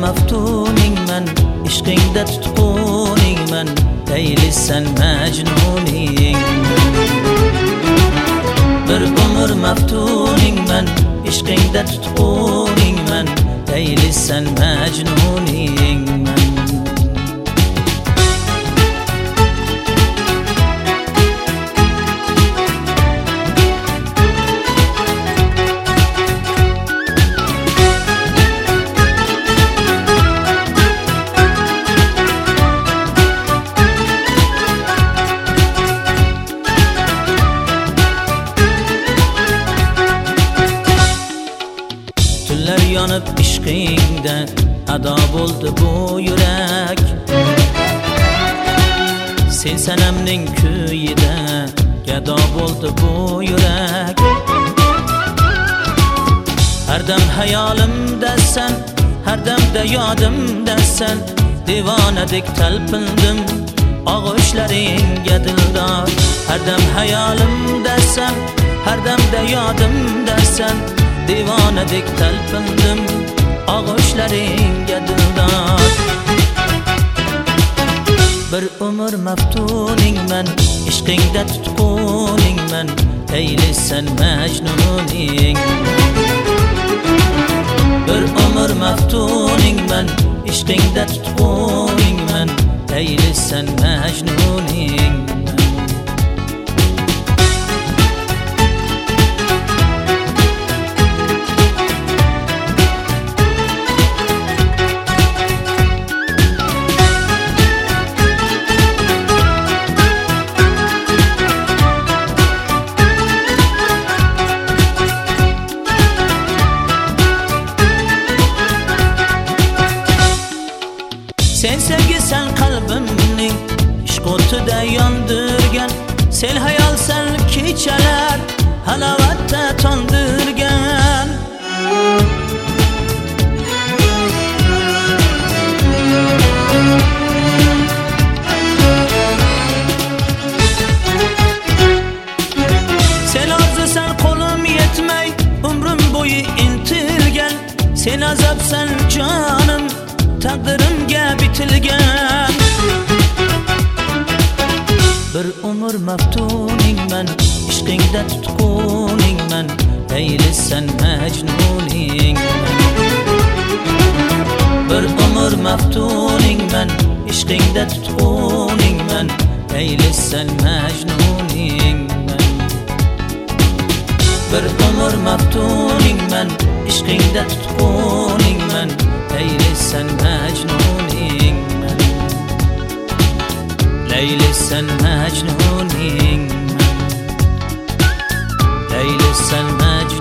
maftuningman, ishqingda tutquningman, Leyli sen majnuningman. Bir umr maftuningman, ishqingda tutquningman, Leyli sen majnuningman. Tunlar yonib ishqingda ado bo'ldi bu yurak. Sen sanamning kuyida gado bo'ldi bu yurak. Har dam hayolimdasan, har damda yodimdasan, Divonadek talpindim og'ushlaringga dildor. Har dam hayolimdasan, har damda yodimdasan, Divonadek talpindim og'ushlaringga dildor. Bir umr maftuningman, ishqingda tutquningman, Leyli sen majnuningman. Bir umr maftuningman, ishqingda tutquningman, Leyli sen majnuningman. Sen sevgisan qalbimning ishq o'tida yondirgan, sen hayolsan kechalar halovatda tondirgan. Sen orzusan qo'lim yetmay umrim bo'yi intilgan, sen azobsan jonim taqdirimga bitilgan. Bir umr maftuningman, ishqingda tutquningman, Leyli sen majnuningman. Bir umr maftuningman, ishqingda tutquningman, Leyli sen majnuningman. Bir umr maftuningman, ishqingda tutquningman, Leyli sen majnuningman. Leyli sen majnuningman. Leyli sen majnuningman.